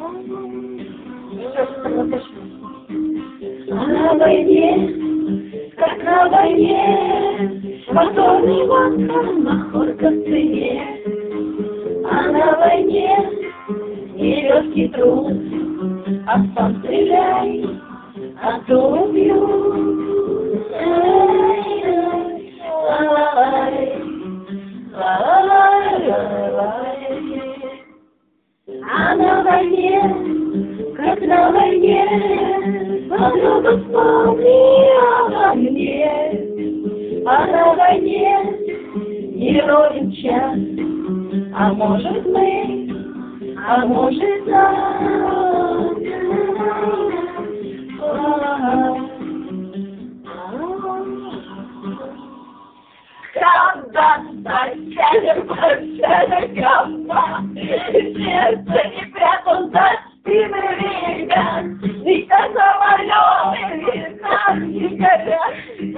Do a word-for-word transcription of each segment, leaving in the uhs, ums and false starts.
На войне, как на войне, моторный вагон, махорка в цене. А на войне нелегкий труд, а сам стреляй, а то убью. А на войне, как на войне, подруга вспомни обо мне. А на войне не ровен час, а может мы, а может нам. Комбат, большая, большая комбат, сердце не прятал за спины ребят, и до самолеты весна не горят.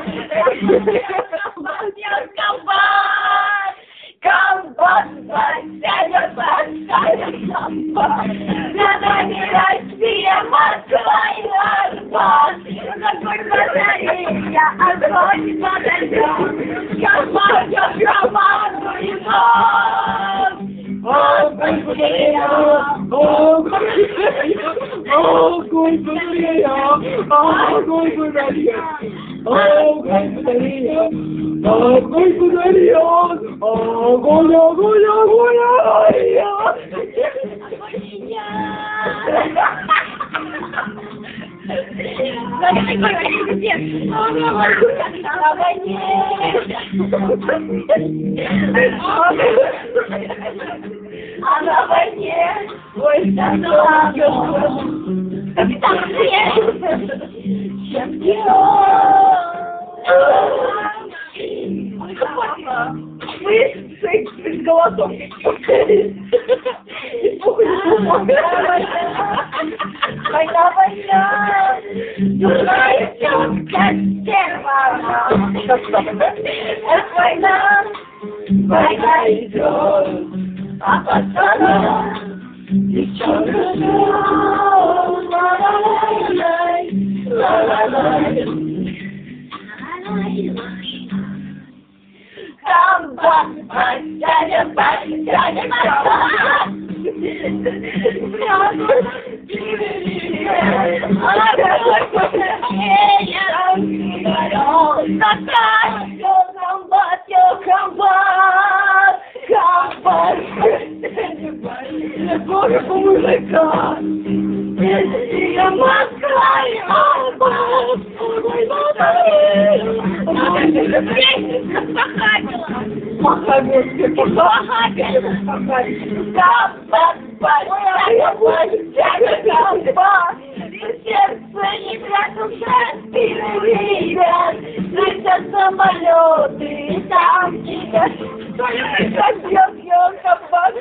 Комбат, комбат, большая, большая комбат, за нами Россия, Москва и Арбат, какой батарея, огонь подойдет. Команду, команду и нос! Огонь батарея! Огонь батарея! Огонь батарея! Огонь батарея! Огонь батарея! Огонь батарея! Огонь, огонь, огонь, а на войне, ой, капитан, капитан, вы с голосом война, война, дурная тетка стерва. Это война, война идет, а пацанам девчонка ждет. Ла-ла-лай, ла-ла-лай. Комбат, батяня, батяня, комбат. Боже, мужика! Я Москва и Арбат! Похабелька, похабелька! Комбат, батяня, батяня, комбат! И сердце не прятался спины ребят, летят самолеты, танки, как я комбат,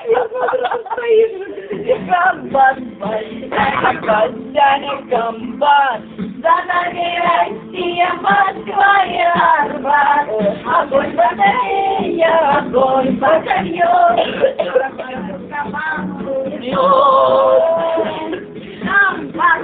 комбат, батяня, батяня, комбат, за нами Россия, Москва и Арбат, огонь батарея, огонь батальон, команду,